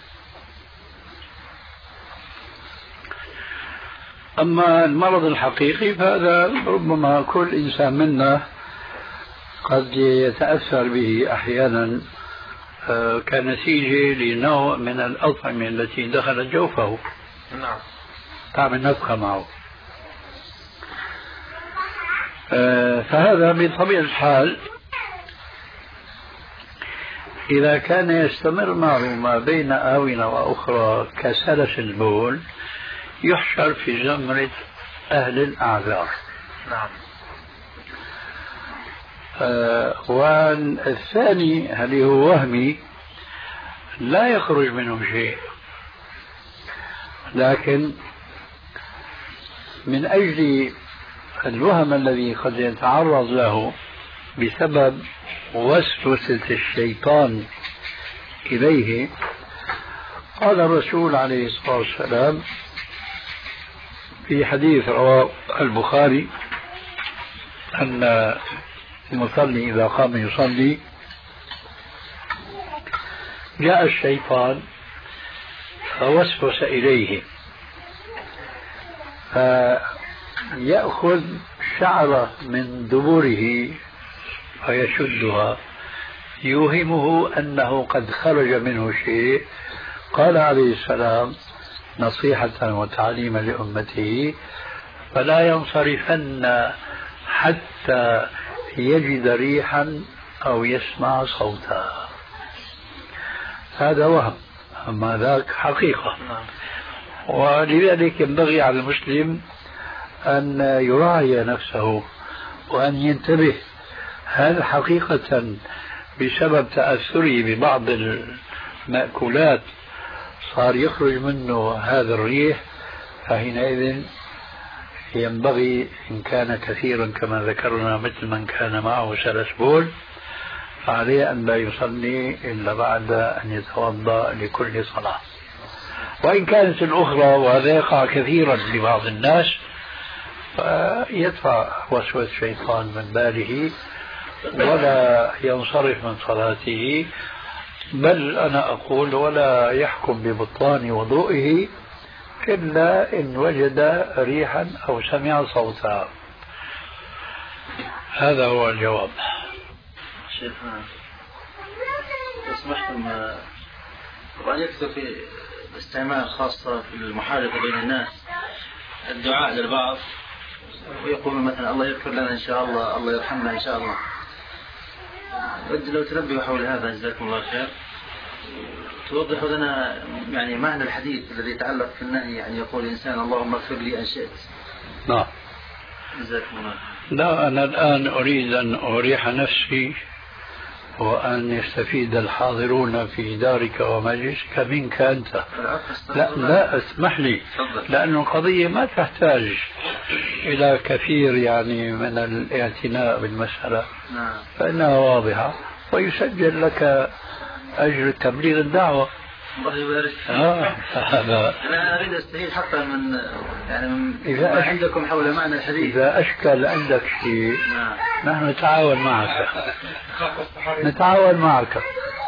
أما المرض الحقيقي فهذا ربما كل إنسان منا قد يتأثر به أحيانا كنتيجة لنوع من الأطعمة التي دخلت جوفه، نعم، تعمل نفخة معه. فهذا بطبيعة الحال إذا كان يستمر معه ما بين آونة وأخرى كسلس البول يحشر في زمرة أهل الأعذار. نعم. والثاني هل هو وهمي لا يخرج منه شيء، لكن من أجل الوهم الذي قد يتعرض له بسبب وسوسة الشيطان إليه، قال الرسول عليه الصلاة والسلام في حديث رواه البخاري أن المصلي إذا قام يصلي جاء الشيطان فوسوس إليه فيأخذ شعرة من دبره فيشدها يوهمه أنه قد خرج منه شيء. قال عليه السلام نصيحة وتعليما لأمته فلا ينصرفن حتى يجد ريحا أو يسمع صوتا. هذا وهم، أما ذاك حقيقة. ولذلك ينبغي على المسلم أن يراعي نفسه وأن ينتبه، هل حقيقة بسبب تأثره ببعض المأكولات صار يخرج منه هذا الريح، فحينئذ ينبغي إن كان كثيرا كما ذكرنا مثل من كان معه سلس بول فعليه أن لا يصلي إلا بعد أن يتوضأ لكل صلاة. وإن كانت الأخرى، وهذا يقع كثيرا لبعض الناس، فيدفع وسوسة الشيطان من باله ولا ينصرف من صلاته، بل أنا أقول ولا يحكم ببطلان وضوئه إلا إن وجد ريحا أو سمع صوتا. هذا هو الجواب. شيخنا اسمحتم، طبعا يكثر في الاستعمال خاصة في المحادثة بين الناس الدعاء للبعض، ويقول مثلا الله يغفر لنا إن شاء الله، الله يرحمنا إن شاء الله. ود لو تنبهوا حول هذا جزاكم الله خير، توضحوا لنا يعني معنى الحديث الذي يتعلق في النهي، يعني يقول الإنسان اللهم اغفر لي إن شئت. نعم. جزاكم الله. لا، أنا الآن أريد أن أريح نفسي وأن يستفيد الحاضرون في دارك ومجلسك منك أنت. لا لا اسمح لي، لأن القضية ما تحتاج إلى كثير يعني من الاعتناء بالمسألة، فإنها واضحة ويسجل لك أجر تبليغ الدعوة. الله يبارك. آه هذا أنا أريد أستفيد حتى من يعني من إذا أش... عندكم حول معنى الحديث. إذا أشكل عندك شيء نعم. نحن نتعاون معك نتعاون معك.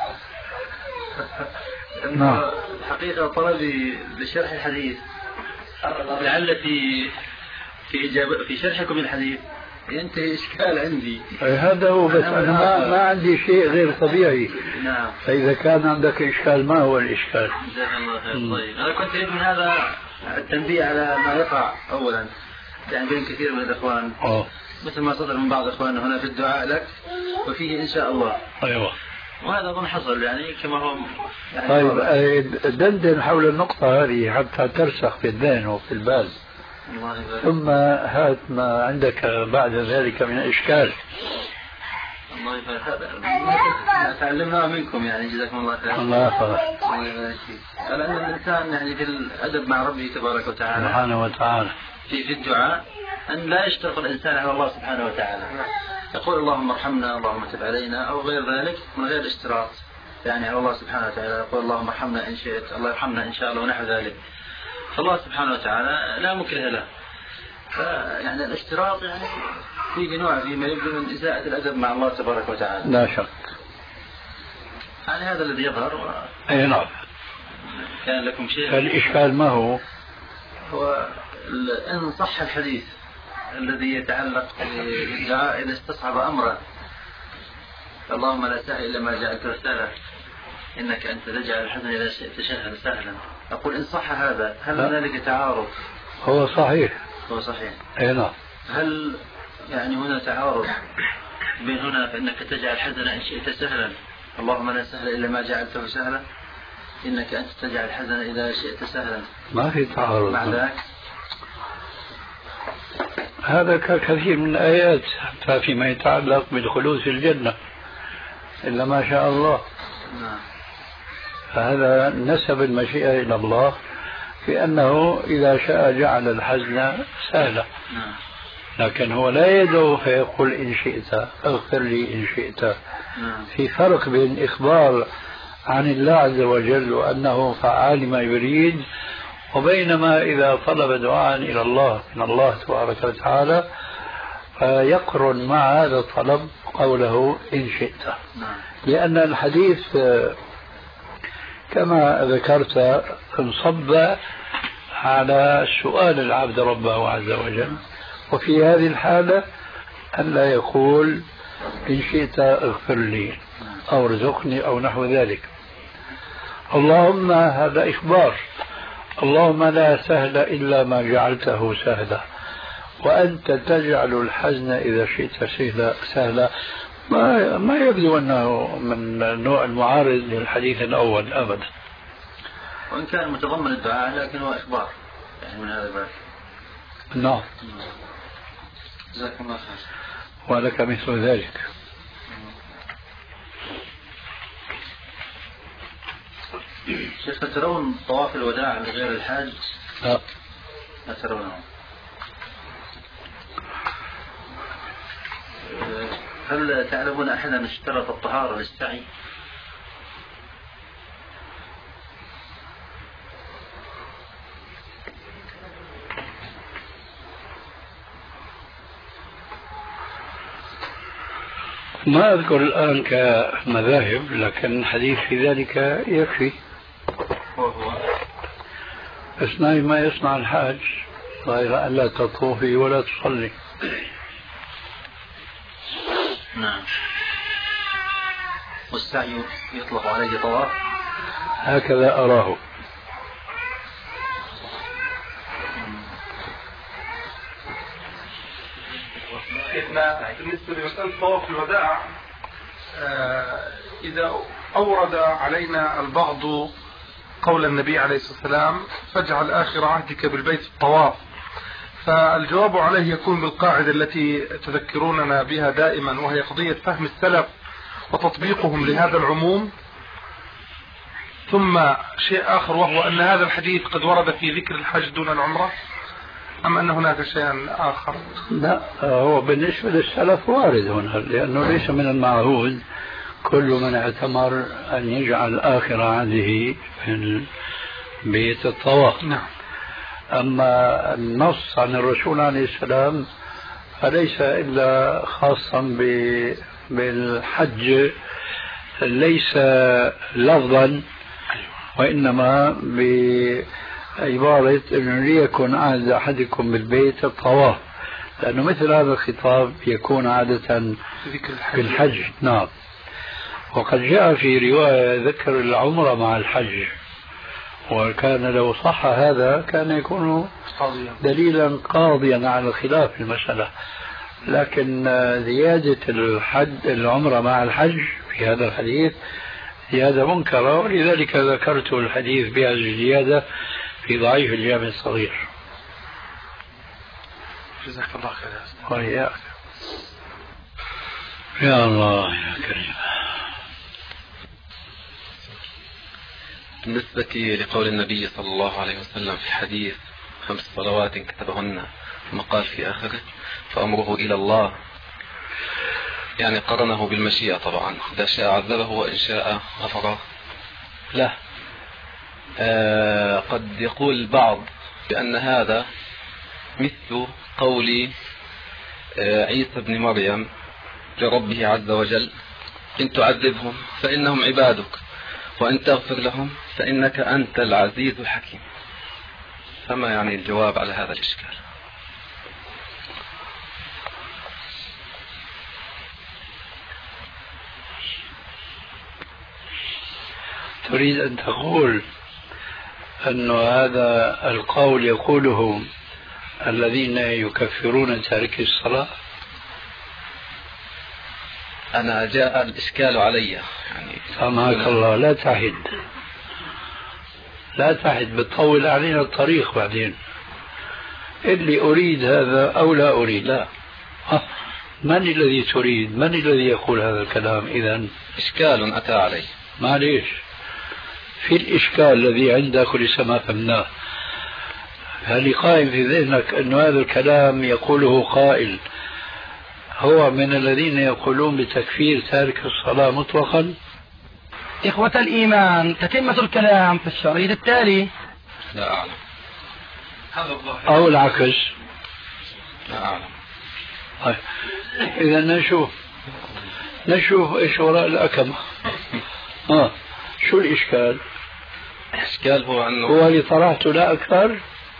نعم. حقيقة طلبي لشرح الحديث لعل في في إجابة في شرحكم الحديث ينتهي إشكال عندي. هذا هو، بس أنا ما, ما عندي شيء غير طبيعي. نعم. فإذا كان عندك إشكال ما هو الإشكال؟ جزاك الله خير. طيب أنا كنت أريد من هذا التنبيه على ما يقع أولا يعني بين كثير من الإخوان. أوه. مثل ما صدر من بعض إخواننا هنا في الدعاء لك وفيه إن شاء الله. أيوة. وهذا أظن حصل يعني كما هو يعني. طيب دندن حول النقطة هذه حتى ترسخ في الذهن وفي البال. الله يبارك. ثم هات ما عندك بعد ذلك من إشكال. الله يبارك. هذا تعلمناه منكم يعني جزاكم الله خير. الله يحفظك. الله يبارك فيك. على أن الإنسان يعني في الأدب مع ربه تبارك وتعالى سبحانه وتعالى في في الدعاء أن لا يشترط الإنسان على الله سبحانه وتعالى، يقول اللهم ارحمنا، اللهم تب علينا أو غير ذلك من غير اشتراط يعني على الله سبحانه وتعالى، يقول اللهم ارحمنا إن شئت، الله يرحمنا إن شاء الله ونحو ذلك. فالله سبحانه وتعالى لا مكره له. يعني الاشتراط يعني فيه نوع فيما يبدو من إساءة الأدب مع الله تبارك وتعالى. لا شك. يعني هذا الذي يظهر. و... أي نعم. كان لكم شيء. فالإشكال ما هو؟ هو إن صح الحديث الذي يتعلق بالدعاء إذا استصعب أمرا، اللهم لا سهل إلا ما جعلته سهلا إنك أنت تجعل الحزن إذا شئت سهلا سهلا. أقول إن صح هذا هل هنالك تعارض؟ هو صحيح. هو صحيح. أي نعم. هل يعني هنا تعارض بين هنا فإنك تجعل الحزن إن شئت سهلا، اللهم لا سهل إلا ما جعلته سهلا إنك أنت تجعل الحزن إذا شئت سهلا؟ ما في تعارض مع ذلك. هذا كثير من الآيات حتى فيما يتعلق بالخلود في الجنة إلا ما شاء الله. نعم. فهذا نسب المشيئة إلى الله في أنه إذا شاء جعل الحزن سهلا. نعم. لكن هو لا يدعو فيقول إن شئت اغفر لي إن شئت. نعم. في فرق بين إخبار عن الله عز وجل وأنه فعال ما يريد، وبينما إذا طلب دعاء إلى الله من الله تبارك وتعالى فيقرن مع هذا الطلب قوله إن شئت. نعم. لأن الحديث كما ذكرت انصب على سؤال العبد ربه عز وجل، وفي هذه الحالة أن لا يقول إن شئت اغفر لي أو ارزقني أو نحو ذلك. اللهم هذا إخبار، اللهم لا سهل إلا ما جعلته سهلا، وأنت تجعل الحزن إذا شئت سهلا سهلا. ما ما يبدو أنه من نوع المعارض للحديث الأول أبدا، وإن كان متضمن الدعاء لكن هو إخبار يعني من هذا الباب. نعم. جزاكم الله خير. ولك مثل ذلك. شيخ ترون طواف الوداع لغير الحاج؟ لا. ما ترونه؟ هل تعلمون أحدا اشترط الطهارة للسعي؟ ما أذكر الآن كمذاهب، لكن الحديث في ذلك يكفي. اصنعي ما يصنع الحاج غير أن لا تطوفي ولا تصلي. نعم. والسعي يطلق عليه طواف؟ هكذا أراه. بالنسبة لمسألة طواف الوداع، إذا أورد علينا البعض قول النبي عليه الصلاة والسلام فاجعل آخر عهدك بالبيت الطواف، فالجواب عليه يكون بالقاعدة التي تذكروننا بها دائما، وهي قضية فهم السلف وتطبيقهم لهذا العموم. ثم شيء آخر، وهو أن هذا الحديث قد ورد في ذكر الحج دون العمرة، أم أن هناك شيء آخر؟ لا، هو بالنسبة للسلف وارد هنا، لأنه ليس من المعهود كل من اعتمر أن يجعل آخر عهده في بيت الطواف. نعم. أما النص عن الرسول عليه السلام فليس إلا خاصا بالحج، ليس لفظا وإنما بعبارة أنه ليكن عهد أحدكم بالبيت الطواف، لأنه مثل هذا الخطاب يكون عادة في الحج. نعم. وقد جاء في رواية ذكر العمرة مع الحج، وكان لو صح هذا كان يكون دليلا قاضيا على خلاف المسألة، لكن زيادة الحج العمرة مع الحج في هذا الحديث زيادة منكرة، ولذلك ذكرت الحديث بهذه الزيادة في ضعيف الجامع الصغير. جزاك الله خير. وإياك. يا الله يا كريم. بالنسبة لقول النبي صلى الله عليه وسلم في حديث خمس صلوات كتبهن ثم قال في آخره فأمره إلى الله، يعني قرنه بالمشيئة طبعا، إذا شاء عذبه وإن شاء غفر له. آه قد يقول البعض بأن هذا مثل قول آه عيسى بن مريم لربه عز وجل إن تعذبهم فإنهم عبادك وإن تغفر لهم فإنك أنت العزيز الحكيم. فما يعني الجواب على هذا الإشكال؟ تريد أن تقول أن هذا القول يقوله الذين يكفرون تارك الصلاة؟ أنا جاء الإشكال علي يعني. سامحك الله، لا تعهد لا تعهد بتطول علينا الطريق بعدين. اللي أريد هذا أو لا أريد. لا. من الذي تريد؟ من الذي يقول هذا الكلام؟ إذن إشكال أتى علي. معليش، في الإشكال الذي عندك لسه ما فهمناه، هل قائم في ذهنك أن هذا الكلام يقوله قائل هو من الذين يقولون بتكفير تارك الصلاة مطلقا؟ إخوة الإيمان، تتمة الكلام في الشريط التالي. لا أعلم. هذا الظاهر. أو العكس. لا أعلم. طيب إذا نشوف نشوف إيش وراء الأكمة. آه شو الإشكال؟ الإشكال هو أنه هو اللي طرحته لا أكثر.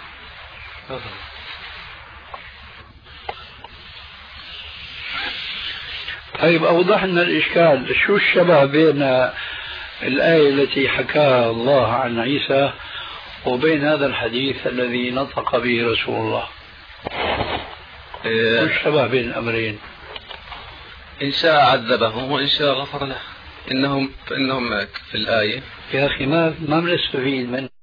طيب أوضح لنا الإشكال. شو الشبه بين الآية التي حكاها الله عن عيسى وبين هذا الحديث الذي نطق به رسول الله؟ شو الشبه بين الأمرين؟ إن شاء عذبه وإن شاء غفر له. إنهم فإنهم في الآية يا أخي ما ما بنستفيد من